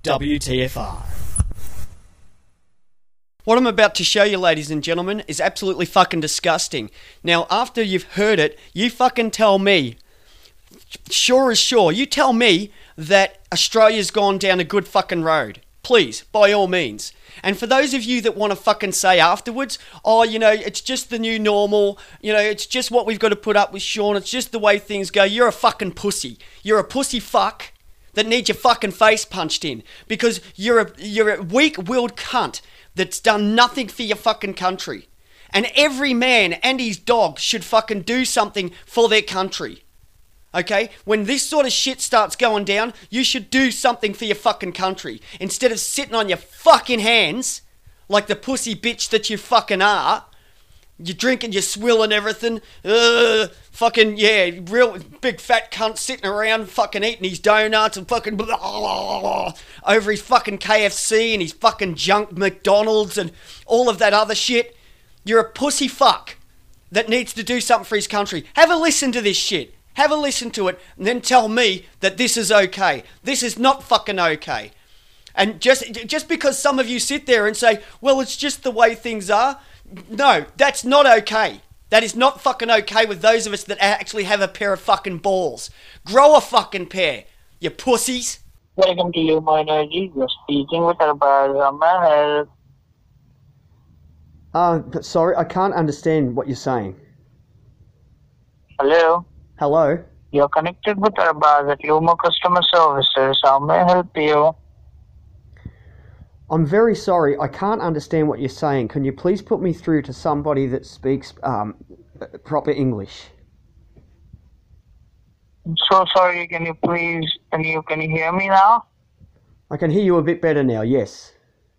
WTFR. What I'm about to show you, ladies and gentlemen, is absolutely fucking disgusting. Now, after you've heard it, you fucking tell me, sure as sure, you tell me that Australia's gone down a good fucking road. Please, by all means. And for those of you that want to fucking say afterwards, oh, you know, it's just the new normal, you know, it's just what we've got to put up with, Sean, it's just the way things go, you're a fucking pussy. You're a pussy fuck that needs your fucking face punched in because you're a weak-willed cunt that's done nothing for your fucking country. And every man and his dog should fucking do something for their country. Okay? When this sort of shit starts going down, you should do something for your fucking country. Instead of sitting on your fucking hands, like the pussy bitch that you fucking are, you're drinking your swill and everything, fucking, yeah, real big fat cunt sitting around fucking eating his donuts and fucking blah, blah, blah, over his fucking KFC and his fucking junk McDonald's and all of that other shit. You're a pussy fuck that needs to do something for his country. Have a listen to this shit. Have a listen to it and then tell me that this is okay. This is not fucking okay. And just because some of you sit there and say, well, it's just the way things are. No, that's not okay. That is not fucking okay with those of us that actually have a pair of fucking balls. Grow a fucking pair, you pussies. Welcome to Luma Energy. You're speaking with Arbaz. Sorry, I can't understand what you're saying. Hello? Hello? You're connected with Arbaz at Luma Customer Services. How may I help you? I'm very sorry, I can't understand what you're saying. Can you please put me through to somebody that speaks proper English? I'm so sorry, can you hear me now? I can hear you a bit better now, yes.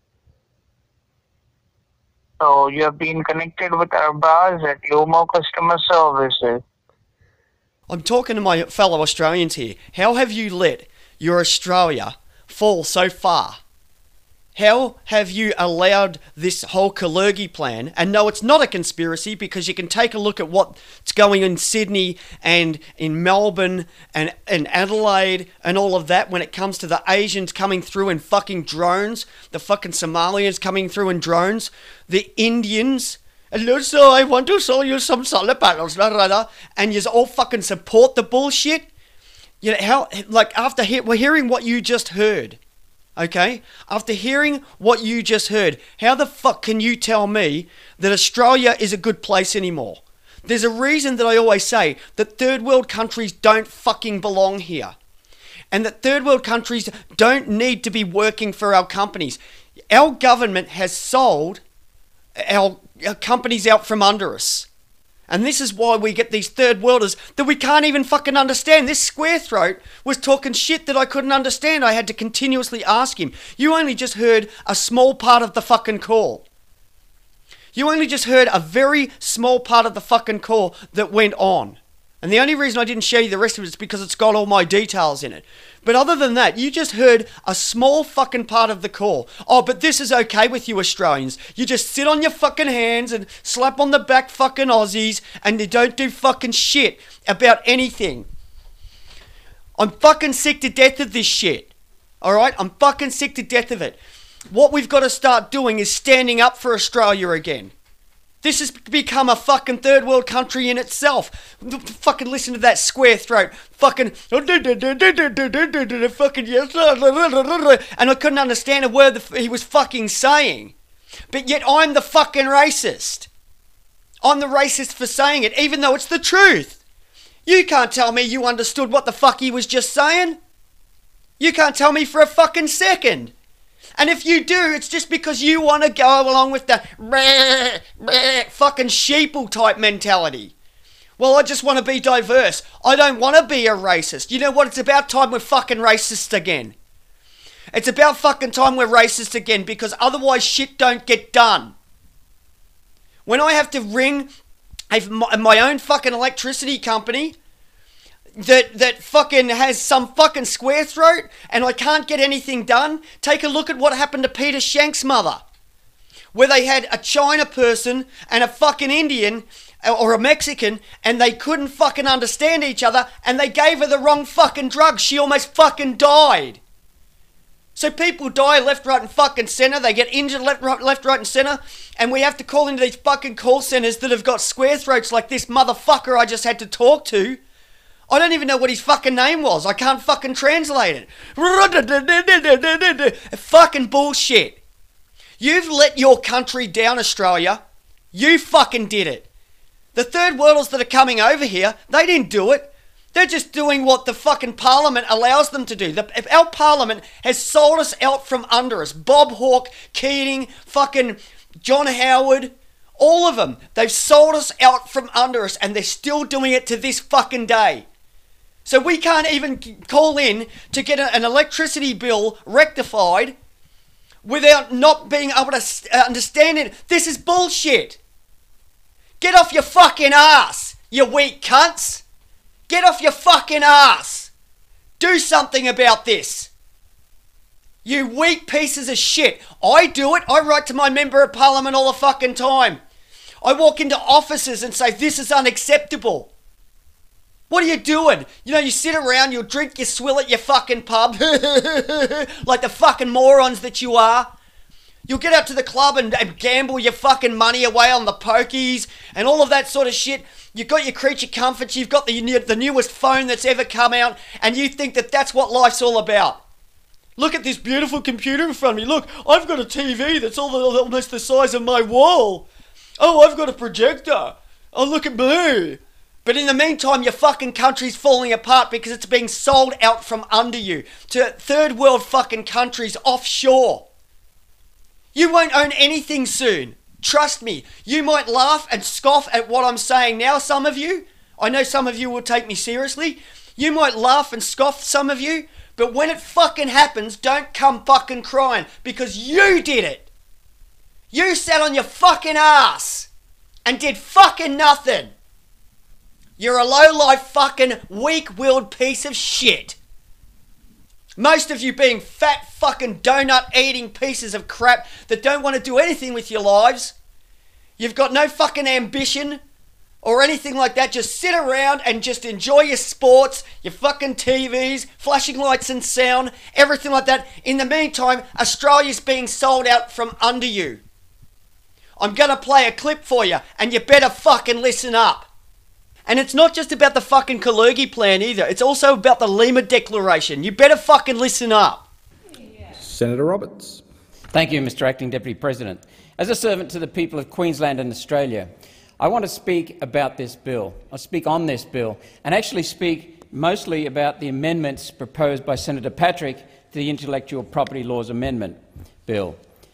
So, you have been connected with Arbaz at Luma Customer Services. I'm talking to my fellow Australians here. How have you let your Australia fall so far? How have you allowed this whole Kalergi plan? And no, it's not a conspiracy because you can take a look at what's going in Sydney and in Melbourne and Adelaide and all of that when it comes to the Asians coming through in fucking drones, the fucking Somalians coming through in drones, the Indians. Hello, sir, I want to show you some solar panels, and you all fucking support the bullshit. You know, how, like, we're hearing what you just heard. Okay? After hearing what you just heard, how the fuck can you tell me that Australia is a good place anymore? There's a reason that I always say that third world countries don't fucking belong here. And that third world countries don't need to be working for our companies. Our government has sold our companies out from under us. And this is why we get these third worlders that we can't even fucking understand. This square throat was talking shit that I couldn't understand. I had to continuously ask him. You only just heard a small part of the fucking call. You only just heard a very small part of the fucking call that went on. And the only reason I didn't show you the rest of it is because it's got all my details in it. But other than that, you just heard a small fucking part of the call. Oh, but this is okay with you Australians. You just sit on your fucking hands and slap on the back fucking Aussies and you don't do fucking shit about anything. I'm fucking sick to death of this shit. Alright? I'm fucking sick to death of it. What we've got to start doing is standing up for Australia again. This has become a fucking third world country in itself. Fucking listen to that square throat. Fucking yes. And I couldn't understand a word that he was fucking saying. But yet I'm the fucking racist. I'm the racist for saying it, even though it's the truth. You can't tell me you understood what the fuck he was just saying. You can't tell me for a fucking second. And if you do, it's just because you want to go along with the fucking sheeple type mentality. Well, I just want to be diverse. I don't want to be a racist. You know what? It's about time we're fucking racist again. It's about fucking time we're racist again because otherwise shit don't get done. When I have to ring my own fucking electricity company that fucking has some fucking square throat and I can't get anything done. Take a look at what happened to Peter Shank's mother, where they had a China person and a fucking Indian or a Mexican and they couldn't fucking understand each other and they gave her the wrong fucking drug. She almost fucking died. So people die left, right and fucking centre. They get injured left, right and centre. And we have to call into these fucking call centres that have got square throats like this motherfucker I just had to talk to. I don't even know what his fucking name was. I can't fucking translate it. Fucking bullshit. You've let your country down, Australia. You fucking did it. The third worlders that are coming over here, they didn't do it. They're just doing what the fucking parliament allows them to do. Our parliament has sold us out from under us. Bob Hawke, Keating, fucking John Howard, all of them. They've sold us out from under us and they're still doing it to this fucking day. So we can't even call in to get an electricity bill rectified without not being able to understand it. This is bullshit. Get off your fucking ass, you weak cunts. Get off your fucking ass. Do something about this. You weak pieces of shit. I do it. I write to my member of parliament all the fucking time. I walk into offices and say, this is unacceptable. What are you doing? You know, you sit around, you drink, you swill at your fucking pub. Like the fucking morons that you are. You'll get out to the club and gamble your fucking money away on the pokies and all of that sort of shit. You've got your creature comforts, you've got the newest phone that's ever come out, and you think that that's what life's all about. Look at this beautiful computer in front of me. Look, I've got a TV that's almost the size of my wall. Oh, I've got a projector. Oh, look at me. But in the meantime, your fucking country's falling apart because it's being sold out from under you to third world fucking countries offshore. You won't own anything soon. Trust me. You might laugh and scoff at what I'm saying now, some of you. I know some of you will take me seriously. You might laugh and scoff, some of you. But when it fucking happens, don't come fucking crying because you did it. You sat on your fucking ass and did fucking nothing. You're a low-life fucking weak-willed piece of shit. Most of you being fat fucking donut-eating pieces of crap that don't want to do anything with your lives. You've got no fucking ambition or anything like that. Just sit around and just enjoy your sports, your fucking TVs, flashing lights and sound, everything like that. In the meantime, Australia's being sold out from under you. I'm going to play a clip for you and you better fucking listen up. And it's not just about the fucking Kalergi plan either. It's also about the Lima Declaration. You better fucking listen up. Senator Roberts. Thank you, Mr. Acting Deputy President. As a servant to the people of Queensland and Australia, I want to speak about this bill. I'll speak on this bill and actually speak mostly about the amendments proposed by Senator Patrick to the Intellectual Property Laws Amendment Bill.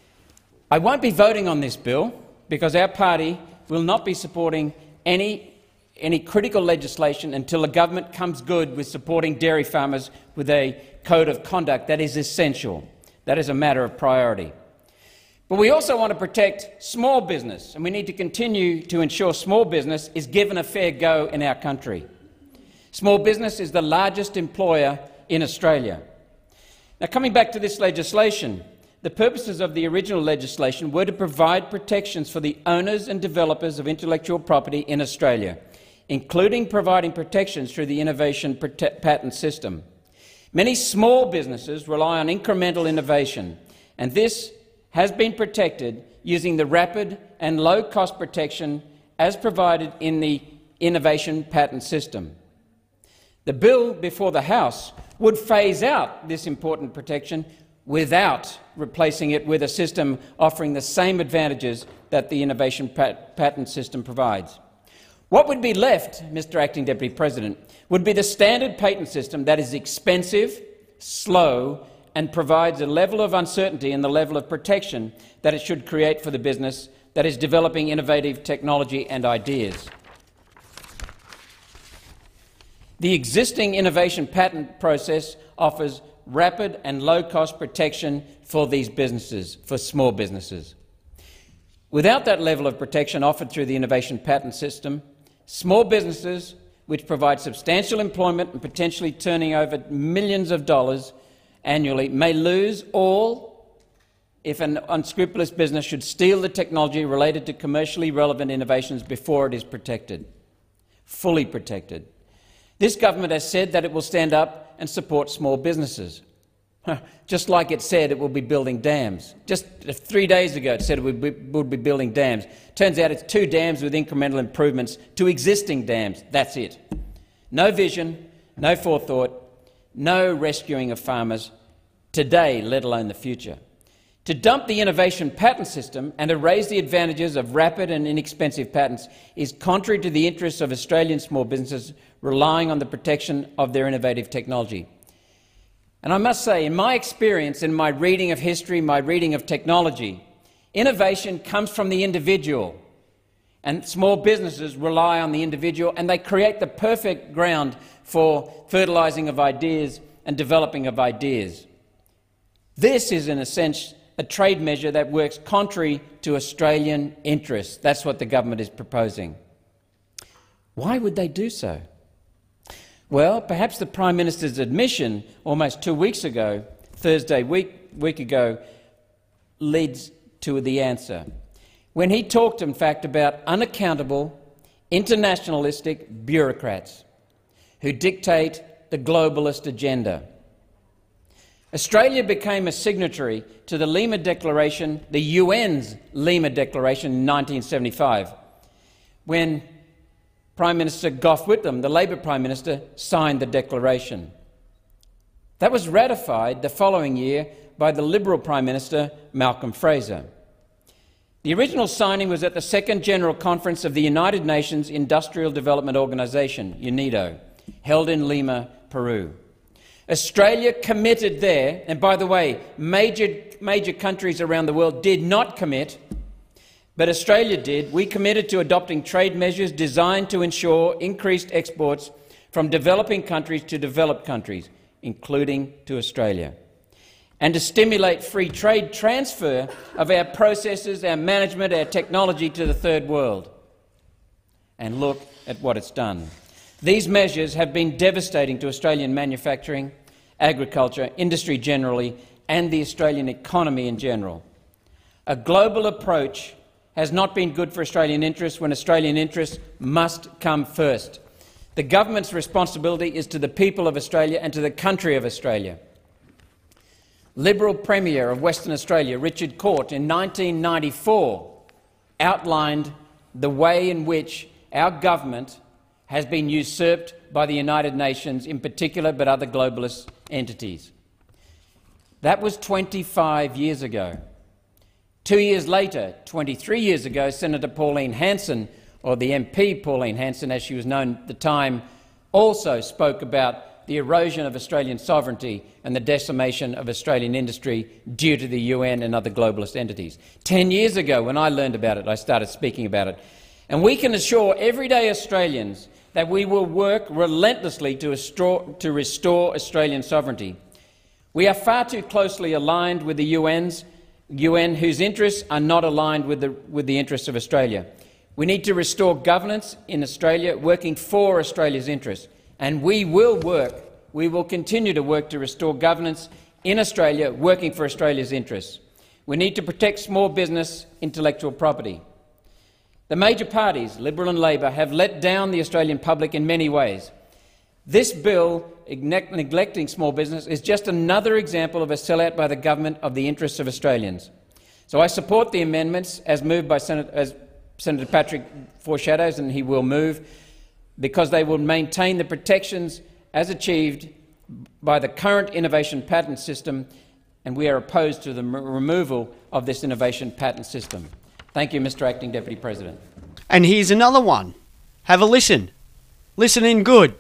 I won't be voting on this bill because our party will not be supporting any critical legislation until the government comes good with supporting dairy farmers with a code of conduct that is essential. That is a matter of priority. But we also want to protect small business, and we need to continue to ensure small business is given a fair go in our country. Small business is the largest employer in Australia. Now, coming back to this legislation, the purposes of the original legislation were to provide protections for the owners and developers of intellectual property in Australia, including providing protections through the innovation patent system. Many small businesses rely on incremental innovation, and this has been protected using the rapid and low-cost protection as provided in the innovation patent system. The bill before the House would phase out this important protection without replacing it with a system offering the same advantages that the innovation patent system provides. What would be left, Mr. Acting Deputy President, would be the standard patent system that is expensive, slow, and provides a level of uncertainty in the level of protection that it should create for the business that is developing innovative technology and ideas. The existing innovation patent process offers rapid and low-cost protection for these businesses, for small businesses. Without that level of protection offered through the innovation patent system, small businesses, which provide substantial employment and potentially turning over millions of dollars annually, may lose all if an unscrupulous business should steal the technology related to commercially relevant innovations before it is protected, fully protected. This government has said that it will stand up and support small businesses. Just like it said it will be building dams. Just 3 days ago it said it would be building dams. Turns out it's 2 dams with incremental improvements to existing dams. That's it. No vision, no forethought, no rescuing of farmers today, let alone the future. To dump the innovation patent system and erase the advantages of rapid and inexpensive patents is contrary to the interests of Australian small businesses relying on the protection of their innovative technology. And I must say, in my experience, in my reading of history, my reading of technology, innovation comes from the individual, and small businesses rely on the individual, and they create the perfect ground for fertilising of ideas and developing of ideas. This is, in a sense, a trade measure that works contrary to Australian interests. That's what the government is proposing. Why would they do so? Well, perhaps the Prime Minister's admission almost 2 weeks ago, Thursday week ago, leads to the answer. When he talked, in fact, about unaccountable, internationalistic bureaucrats who dictate the globalist agenda. Australia became a signatory to the Lima Declaration, the UN's Lima Declaration in 1975, when Prime Minister Gough Whitlam, the Labor Prime Minister, signed the declaration. That was ratified the following year by the Liberal Prime Minister, Malcolm Fraser. The original signing was at the Second General Conference of the United Nations Industrial Development Organization, UNIDO, held in Lima, Peru. Australia committed there, and by the way, major countries around the world did not commit, but Australia did. We committed to adopting trade measures designed to ensure increased exports from developing countries to developed countries, including to Australia, and to stimulate free trade transfer of our processes, our management, our technology to the third world. And look at what it's done. These measures have been devastating to Australian manufacturing, agriculture, industry generally, and the Australian economy in general. A global approach has not been good for Australian interests when Australian interests must come first. The government's responsibility is to the people of Australia and to the country of Australia. Liberal Premier of Western Australia, Richard Court, in 1994 outlined the way in which our government has been usurped by the United Nations in particular, but other globalist entities. That was 25 years ago. 2 years later, 23 years ago, Senator Pauline Hanson, or the MP Pauline Hanson as she was known at the time, also spoke about the erosion of Australian sovereignty and the decimation of Australian industry due to the UN and other globalist entities. 10 years ago, when I learned about it, I started speaking about it. And we can assure everyday Australians that we will work relentlessly to restore Australian sovereignty. We are far too closely aligned with the UN, whose interests are not aligned with the interests of Australia. We need to restore governance in Australia, working for Australia's interests. And we will continue to work to restore governance in Australia, working for Australia's interests. We need to protect small business intellectual property. The major parties, Liberal and Labor, have let down the Australian public in many ways. This bill, neglecting small business, is just another example of a sellout by the government of the interests of Australians. So I support the amendments as moved by Senator Patrick foreshadows, and he will move, because they will maintain the protections as achieved by the current innovation patent system, and we are opposed to the removal of this innovation patent system. Thank you, Mr. Acting Deputy President. And here's another one. Have a listen. Listen in good.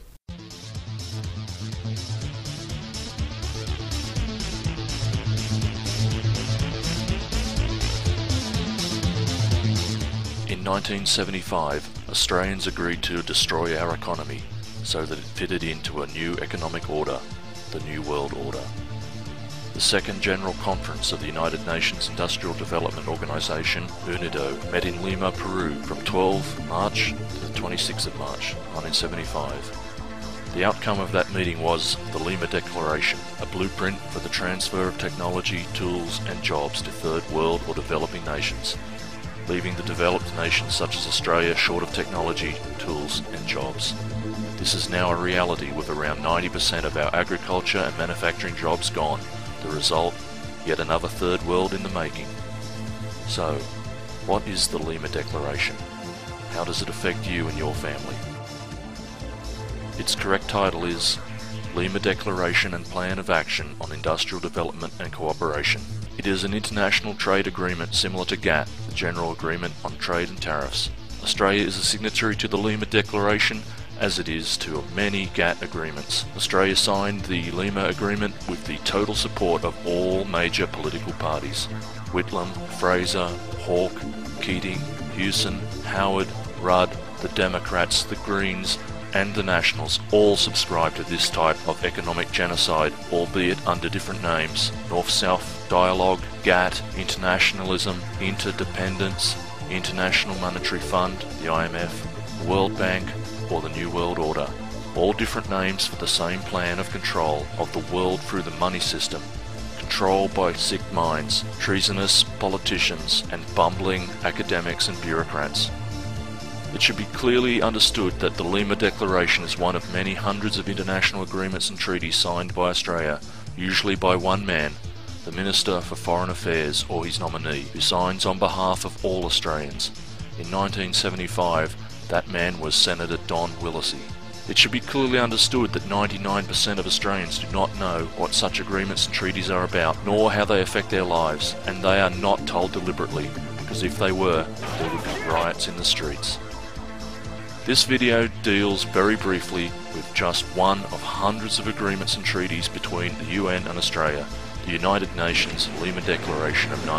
In 1975, Australians agreed to destroy our economy so that it fitted into a new economic order, the New World Order. The Second General Conference of the United Nations Industrial Development Organization, UNIDO, met in Lima, Peru from 12 March to the 26th of March 1975. The outcome of that meeting was the Lima Declaration, a blueprint for the transfer of technology, tools and jobs to third world or developing nations, leaving the developed nations such as Australia short of technology, tools and jobs. This is now a reality, with around 90% of our agriculture and manufacturing jobs gone The result, yet another third world in the making. So, what is the Lima Declaration? How does it affect you and your family? Its correct title is Lima Declaration and Plan of Action on Industrial Development and Cooperation. It is an international trade agreement similar to GATT, the General Agreement on Trade and Tariffs. Australia is a signatory to the Lima Declaration, as it is to many GATT agreements. Australia signed the Lima Agreement with the total support of all major political parties. Whitlam, Fraser, Hawke, Keating, Hewson, Howard, Rudd, the Democrats, the Greens, and the Nationals all subscribe to this type of economic genocide, albeit under different names: North-South Dialogue, GATT, Internationalism, Interdependence, International Monetary Fund, the IMF, the World Bank, or the New World Order. All different names for the same plan of control of the world through the money system. Control by sick minds, treasonous politicians, and bumbling academics and bureaucrats. It should be clearly understood that the Lima Declaration is one of many hundreds of international agreements and treaties signed by Australia, usually by one man, the Minister for Foreign Affairs or his nominee, who signs on behalf of all Australians. In 1975, that man was Senator Don Willacy. It should be clearly understood that 99% of Australians do not know what such agreements and treaties are about, nor how they affect their lives, and they are not told deliberately, because if they were, there would be riots in the streets. This video deals very briefly with just one of hundreds of agreements and treaties between the UN and Australia, the United Nations Lima Declaration of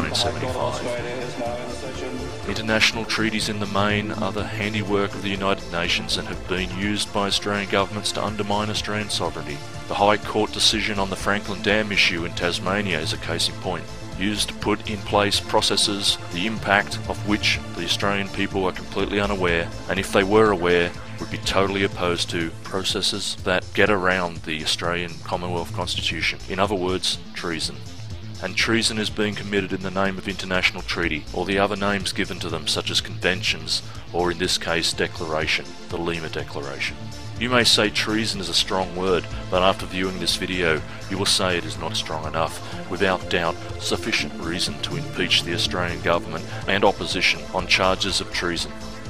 1975. International treaties in the main are the handiwork of the United Nations and have been used by Australian governments to undermine Australian sovereignty. The High Court decision on the Franklin Dam issue in Tasmania is a case in point, used to put in place processes the impact of which the Australian people are completely unaware, and if they were aware, would be totally opposed to processes that get around the Australian Commonwealth Constitution. In other words, treason. And treason is being committed in the name of international treaty, or the other names given to them such as conventions, or in this case declaration, the Lima Declaration. You may say treason is a strong word, but after viewing this video, you will say it is not strong enough, without doubt sufficient reason to impeach the Australian government and opposition on charges of treason.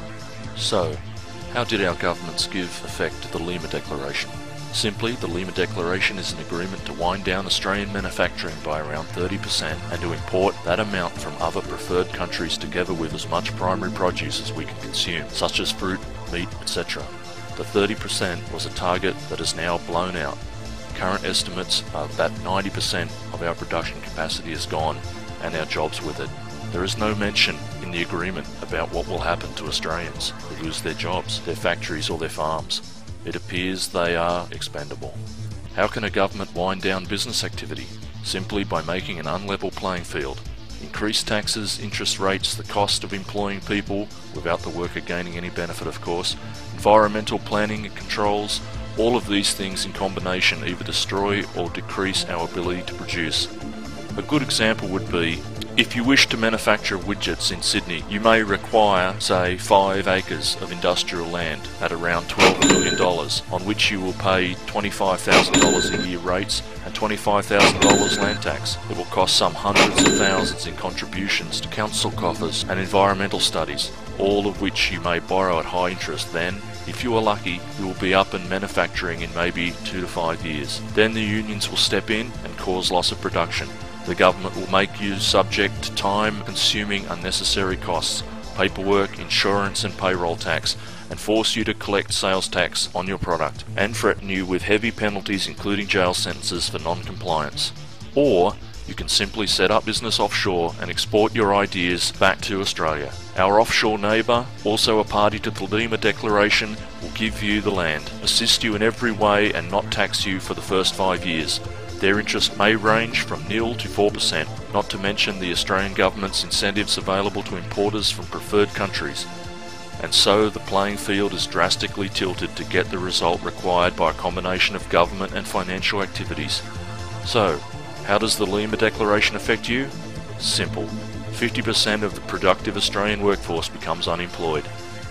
So, how did our governments give effect to the Lima Declaration? Simply, the Lima Declaration is an agreement to wind down Australian manufacturing by around 30% and to import that amount from other preferred countries together with as much primary produce as we can consume, such as fruit, meat, etc. The 30% was a target that is now blown out. Current estimates are that 90% of our production capacity is gone, and our jobs with it. There is no mention in the agreement about what will happen to Australians who lose their jobs, their factories or their farms. It appears they are expendable. How can a government wind down business activity? Simply by making an unlevel playing field. Increase taxes, interest rates, the cost of employing people, without the worker gaining any benefit of course, environmental planning and controls, all of these things in combination either destroy or decrease our ability to produce. A good example would be, if you wish to manufacture widgets in Sydney, you may require, say, 5 acres of industrial land at around $12 million, on which you will pay $25,000 a year rates and $25,000 land tax. It will cost some hundreds of thousands in contributions to council coffers and environmental studies, all of which you may borrow at high interest. Then, if you are lucky, you will be up and manufacturing in maybe 2 to 5 years. Then the unions will step in and cause loss of production. The government will make you subject to time-consuming unnecessary costs, paperwork, insurance and payroll tax, and force you to collect sales tax on your product, and threaten you with heavy penalties including jail sentences for non-compliance. Or, you can simply set up business offshore and export your ideas back to Australia. Our offshore neighbour, also a party to the Lima Declaration, will give you the land, assist you in every way and not tax you for the first 5 years. Their interest may range from 0 to 4%, not to mention the Australian government's incentives available to importers from preferred countries. And so the playing field is drastically tilted to get the result required by a combination of government and financial activities. So, how does the Lima Declaration affect you? Simple. 50% of the productive Australian workforce becomes unemployed.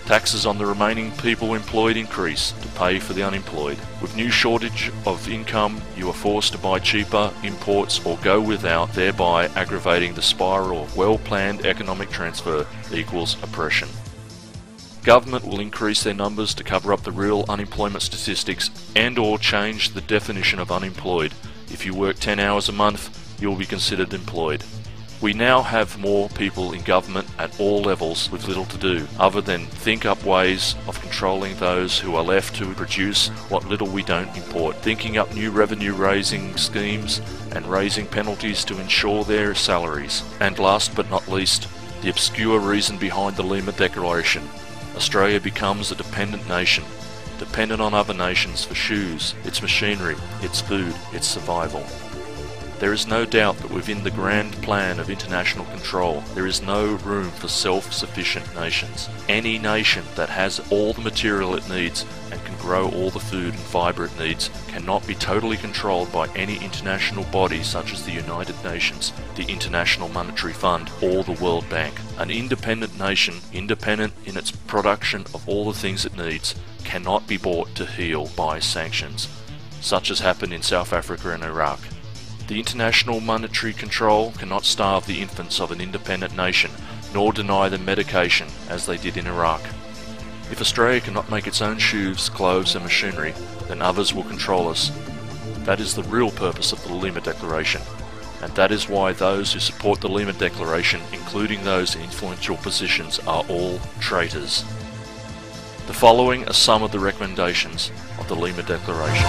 Taxes on the remaining people employed increase to pay for the unemployed. With new shortage of income, you are forced to buy cheaper imports or go without, thereby aggravating the spiral of well-planned economic transfer equals oppression. Government will increase their numbers to cover up the real unemployment statistics and/or change the definition of unemployed. If you work 10 hours a month, you will be considered employed. We now have more people in government at all levels with little to do, other than think up ways of controlling those who are left to produce what little we don't import, thinking up new revenue-raising schemes and raising penalties to ensure their salaries. And last but not least, the obscure reason behind the Lima Declaration. Australia becomes a dependent nation, dependent on other nations for shoes, its machinery, its food, its survival. There is no doubt that within the grand plan of international control, there is no room for self-sufficient nations. Any nation that has all the material it needs and can grow all the food and fibre it needs cannot be totally controlled by any international body such as the United Nations, the International Monetary Fund, or the World Bank. An independent nation, independent in its production of all the things it needs, cannot be bought to heel by sanctions, such as happened in South Africa and Iraq. The international monetary control cannot starve the infants of an independent nation, nor deny them medication, as they did in Iraq. If Australia cannot make its own shoes, clothes and machinery, then others will control us. That is the real purpose of the Lima Declaration, and that is why those who support the Lima Declaration, including those in influential positions, are all traitors. The following are some of the recommendations of the Lima Declaration.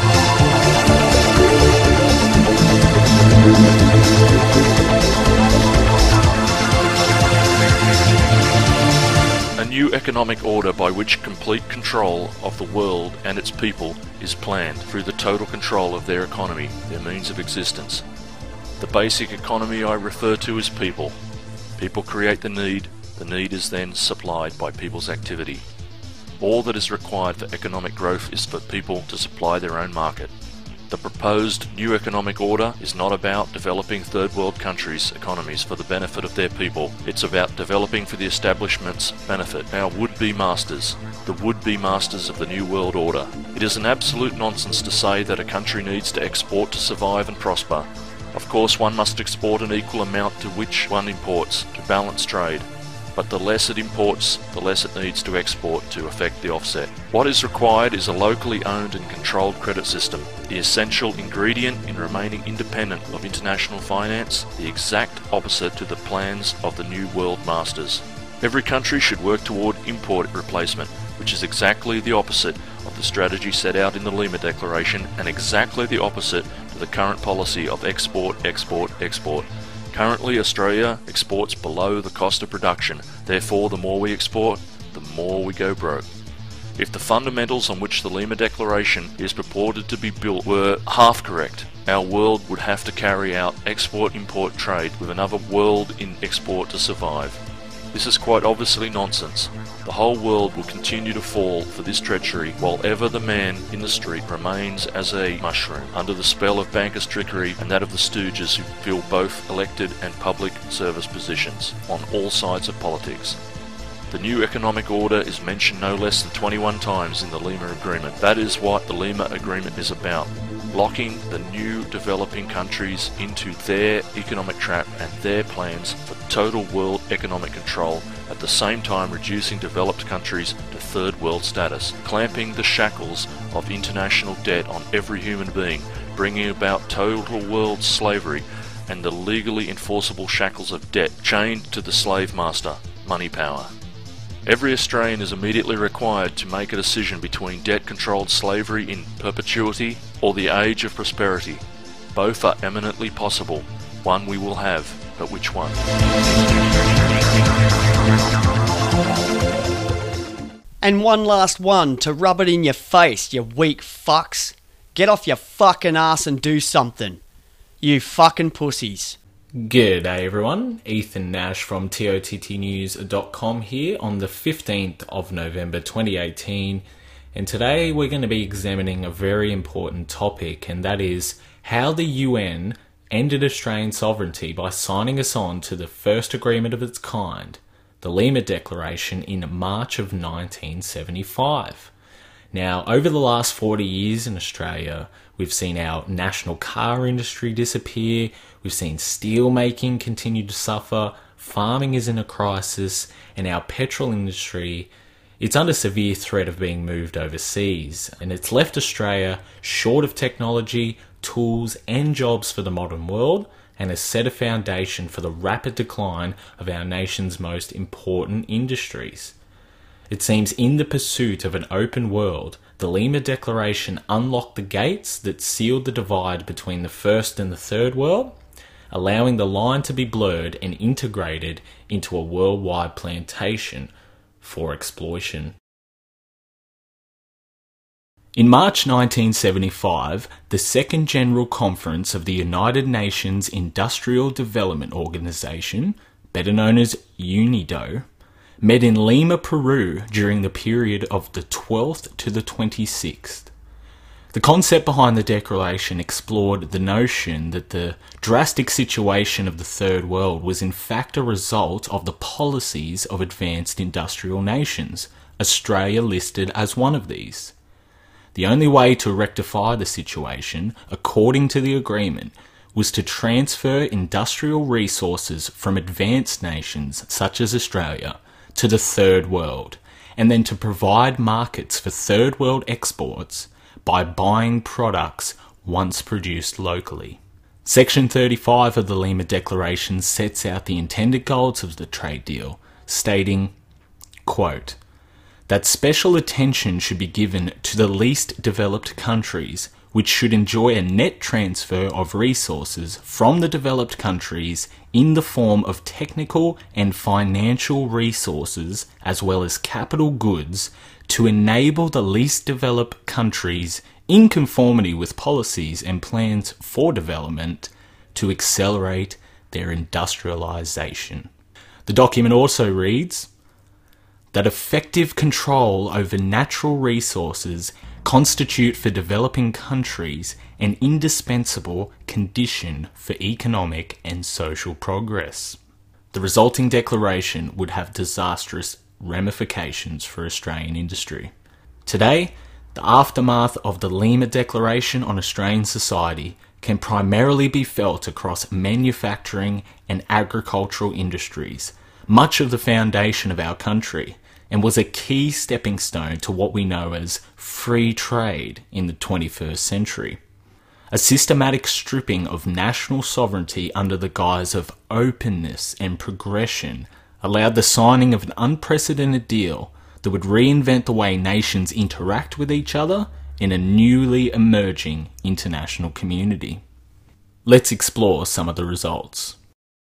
A new economic order by which complete control of the world and its people is planned through the total control of their economy, their means of existence. The basic economy I refer to is people. People create the need is then supplied by people's activity. All that is required for economic growth is for people to supply their own market. The proposed new economic order is not about developing third world countries' economies for the benefit of their people. It's about developing for the establishment's benefit, our would-be masters, the would-be masters of the new world order. It is an absolute nonsense to say that a country needs to export to survive and prosper. Of course, one must export an equal amount to which one imports to balance trade. But the less it imports, the less it needs to export to effect the offset. What is required is a locally owned and controlled credit system, the essential ingredient in remaining independent of international finance, the exact opposite to the plans of the New World Masters. Every country should work toward import replacement, which is exactly the opposite of the strategy set out in the Lima Declaration and exactly the opposite to the current policy of export, export, export. Currently, Australia exports below the cost of production. Therefore, the more we export, the more we go broke. If the fundamentals on which the Lima Declaration is purported to be built were half correct, our world would have to carry out export-import trade with another world in export to survive. This is quite obviously nonsense. The whole world will continue to fall for this treachery while ever the man in the street remains as a mushroom under the spell of bankers' trickery and that of the stooges who fill both elected and public service positions on all sides of politics. The new economic order is mentioned no less than 21 times in the Lima Agreement. That is what the Lima Agreement is about. Locking the new developing countries into their economic trap and their plans for total world economic control, at the same time reducing developed countries to third world status, clamping the shackles of international debt on every human being, bringing about total world slavery and the legally enforceable shackles of debt chained to the slave master, money power. Every Australian is immediately required to make a decision between debt-controlled slavery in perpetuity or the age of prosperity. Both are eminently possible. One we will have, but which one? And one last one to rub it in your face, you weak fucks. Get off your fucking ass and do something. You fucking pussies. G'day everyone, Ethan Nash from TOTTnews.com here on the 15th of November 2018, and today we're going to be examining a very important topic, and that is how the UN ended Australian sovereignty by signing us on to the first agreement of its kind, the Lima Declaration in March of 1975. Now, over the last 40 years in Australia, we've seen our national car industry disappear, we've seen steel making continue to suffer, farming is in a crisis, and our petrol industry, it's under severe threat of being moved overseas, and it's left Australia short of technology, tools and jobs for the modern world, and has set a foundation for the rapid decline of our nation's most important industries. It seems in the pursuit of an open world, the Lima Declaration unlocked the gates that sealed the divide between the first and the third world, allowing the line to be blurred and integrated into a worldwide plantation for exploitation. In March 1975, the Second General Conference of the United Nations Industrial Development Organization, better known as UNIDO, met in Lima, Peru during the period of the 12th to the 26th. The concept behind the declaration explored the notion that the drastic situation of the Third World was in fact a result of the policies of advanced industrial nations, Australia listed as one of these. The only way to rectify the situation, according to the agreement, was to transfer industrial resources from advanced nations such as Australia to the Third World, and then to provide markets for Third World exports by buying products once produced locally. Section 35 of the Lima Declaration sets out the intended goals of the trade deal, stating, quote, that special attention should be given to the least developed countries, which should enjoy a net transfer of resources from the developed countries in the form of technical and financial resources as well as capital goods to enable the least developed countries, in conformity with policies and plans for development, to accelerate their industrialization. The document also reads that effective control over natural resources constitute for developing countries an indispensable condition for economic and social progress. The resulting declaration would have disastrous ramifications for Australian industry. Today, the aftermath of the Lima Declaration on Australian society can primarily be felt across manufacturing and agricultural industries, much of the foundation of our country, and was a key stepping stone to what we know as free trade in the 21st century. A systematic stripping of national sovereignty under the guise of openness and progression allowed the signing of an unprecedented deal that would reinvent the way nations interact with each other in a newly emerging international community. Let's explore some of the results.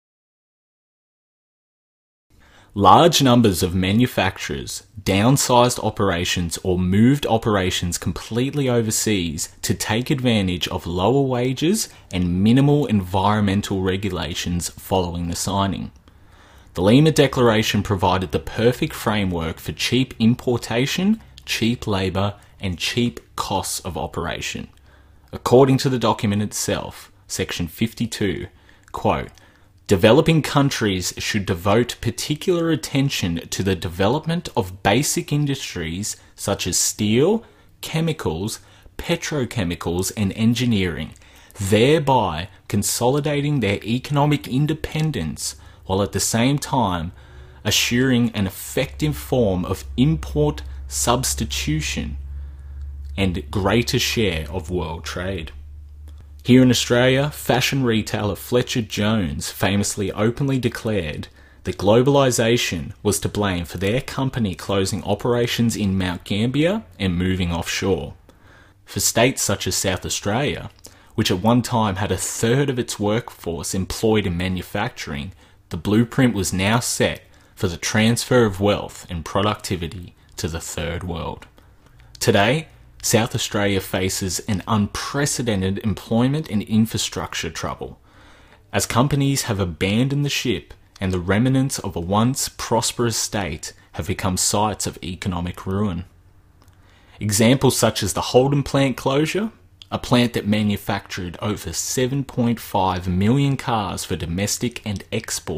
Large numbers of manufacturers downsized operations or moved operations completely overseas to take advantage of lower wages and minimal environmental regulations following the signing. The Lima Declaration provided the perfect framework for cheap importation, cheap labour, and cheap costs of operation. According to the document itself, Section 52, quote, developing countries should devote particular attention to the development of basic industries such as steel, chemicals, petrochemicals, and engineering, thereby consolidating their economic independence while at the same time assuring an effective form of import substitution and greater share of world trade. Here in Australia, fashion retailer Fletcher Jones famously openly declared that globalisation was to blame for their company closing operations in Mount Gambier and moving offshore. For states such as South Australia, which at one time had a third of its workforce employed in manufacturing, the blueprint was now set for the transfer of wealth and productivity to the Third World. Today, South Australia faces an unprecedented employment and infrastructure trouble, as companies have abandoned the ship and the remnants of a once prosperous state have become sites of economic ruin. Examples such as the Holden plant closure, a plant that manufactured over 7.5 million cars for domestic and export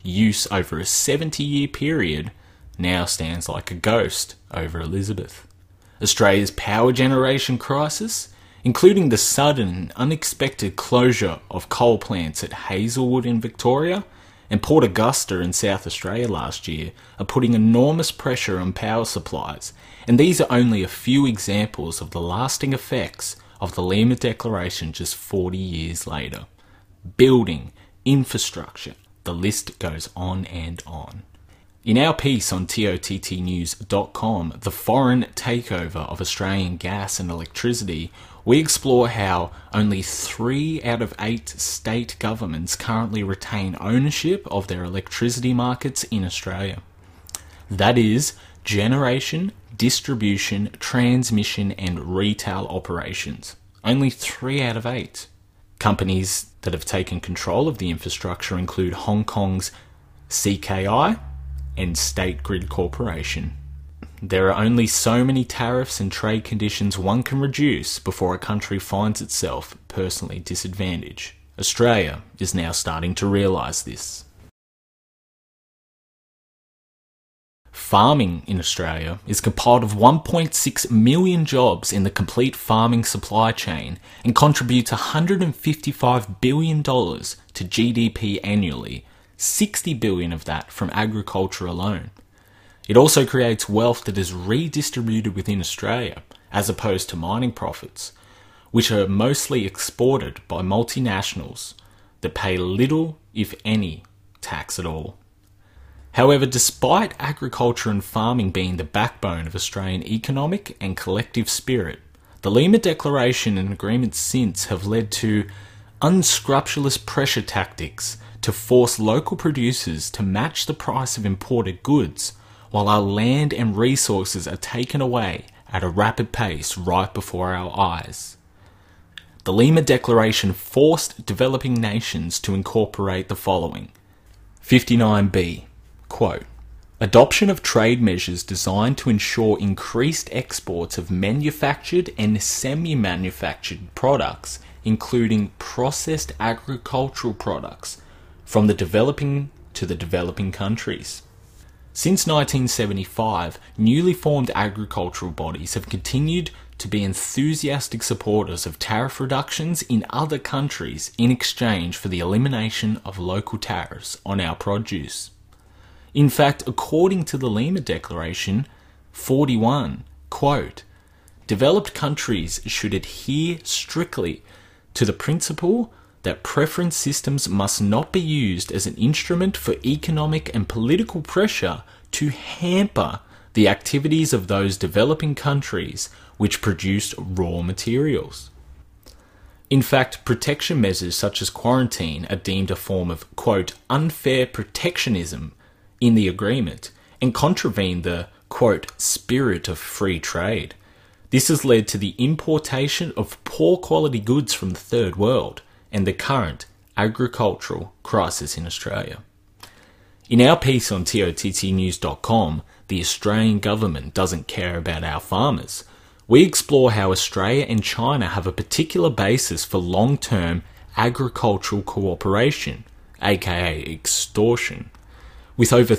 use over a 70-year period now stands like a ghost over Elizabeth. Australia's power generation crisis, including the sudden and unexpected closure of coal plants at Hazelwood in Victoria and Port Augusta in South Australia last year, are putting enormous pressure on power supplies, and these are only a few examples of the lasting effects of the Lima Declaration just 40 years later. Building, infrastructure, the list goes on and on. In our piece on TOTTnews.com, The Foreign Takeover of Australian Gas and Electricity, we explore how only 3 out of 8 state governments currently retain ownership of their electricity markets in Australia. That is, generation, distribution, transmission and retail operations. Only 3 out of 8. Companies that have taken control of the infrastructure include Hong Kong's CKI and State Grid Corporation. There are only so many tariffs and trade conditions one can reduce before a country finds itself personally disadvantaged. Australia is now starting to realise this. Farming in Australia is compiled of 1.6 million jobs in the complete farming supply chain and contributes $155 billion to GDP annually, 60 billion of that from agriculture alone. It also creates wealth that is redistributed within Australia, as opposed to mining profits, which are mostly exported by multinationals that pay little, if any, tax at all. However, despite agriculture and farming being the backbone of Australian economic and collective spirit, the Lima Declaration and agreements since have led to unscrupulous pressure tactics to force local producers to match the price of imported goods, while our land and resources are taken away at a rapid pace right before our eyes. The Lima Declaration forced developing nations to incorporate the following. 59B, quote, adoption of trade measures designed to ensure increased exports of manufactured and semi-manufactured products, including processed agricultural products, from the developing to the developing countries. Since 1975, newly formed agricultural bodies have continued to be enthusiastic supporters of tariff reductions in other countries in exchange for the elimination of local tariffs on our produce. In fact, according to the Lima Declaration 41, quote, developed countries should adhere strictly to the principle that preference systems must not be used as an instrument for economic and political pressure to hamper the activities of those developing countries which produce raw materials. In fact, protection measures such as quarantine are deemed a form of, quote, unfair protectionism in the agreement and contravene the, quote, spirit of free trade. This has led to the importation of poor quality goods from the Third World and the current agricultural crisis in Australia. In our piece on TOTTnews.com, the Australian government doesn't care about our farmers. We explore how Australia and China have a particular basis for long-term agricultural cooperation, aka extortion, with over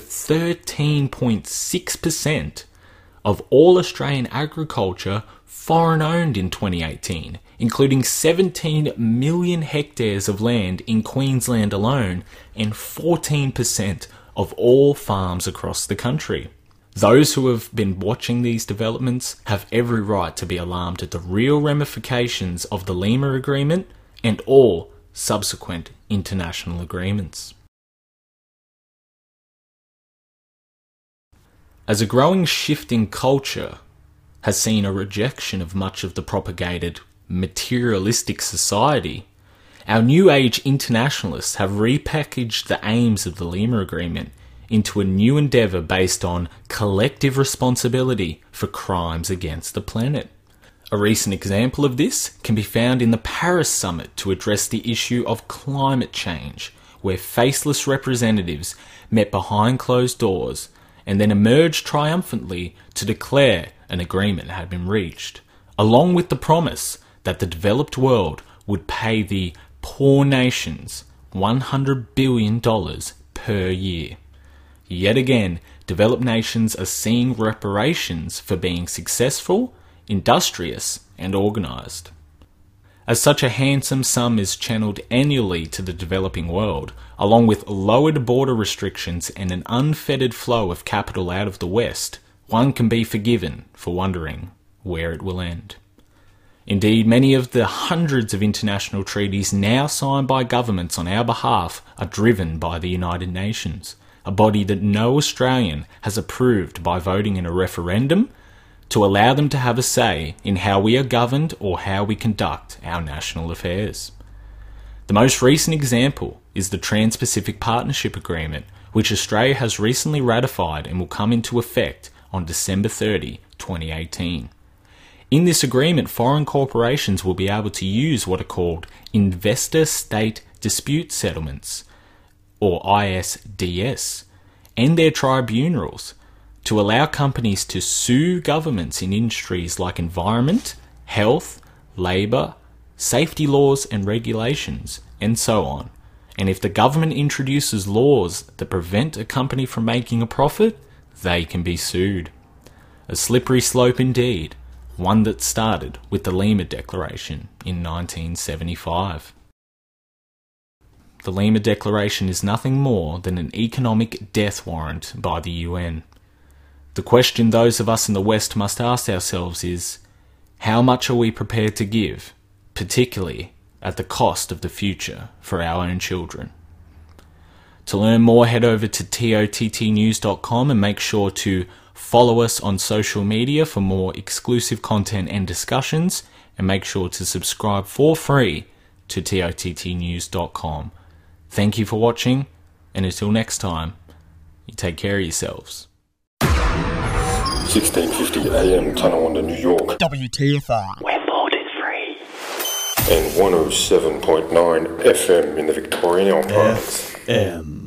13.6% of all Australian agriculture foreign-owned in 2018, including 17 million hectares of land in Queensland alone and 14% of all farms across the country. Those who have been watching these developments have every right to be alarmed at the real ramifications of the Lima Agreement and all subsequent international agreements. As a growing shift in culture has seen a rejection of much of the propagated materialistic society, our New Age internationalists have repackaged the aims of the Lima Agreement into a new endeavour based on collective responsibility for crimes against the planet. A recent example of this can be found in the Paris Summit to address the issue of climate change, where faceless representatives met behind closed doors and then emerged triumphantly to declare an agreement had been reached, along with the promise that the developed world would pay the poor nations $100 billion per year. Yet again, developed nations are seeing reparations for being successful, industrious, and organised. As such a handsome sum is channeled annually to the developing world, along with lowered border restrictions and an unfettered flow of capital out of the West, one can be forgiven for wondering where it will end. Indeed, many of the hundreds of international treaties now signed by governments on our behalf are driven by the United Nations, a body that no Australian has approved by voting in a referendum to allow them to have a say in how we are governed or how we conduct our national affairs. The most recent example is the Trans-Pacific Partnership Agreement, which Australia has recently ratified and will come into effect on December 30, 2018. In this agreement, foreign corporations will be able to use what are called Investor-State Dispute Settlements, or ISDS, and their tribunals to allow companies to sue governments in industries like environment, health, labour, safety laws and regulations, and so on. And if the government introduces laws that prevent a company from making a profit, they can be sued. A slippery slope indeed, one that started with the Lima Declaration in 1975. The Lima Declaration is nothing more than an economic death warrant by the UN. The question those of us in the West must ask ourselves is, how much are we prepared to give, particularly at the cost of the future for our own children? To learn more, head over to tottnews.com and make sure to follow us on social media for more exclusive content and discussions, and make sure to subscribe for free to tottnews.com. Thank you for watching, and until next time, you take care of yourselves. 1650 AM, Tonawanda, New York. WTFR. Where board is free. And 107.9 FM in the Victorian Province. FM.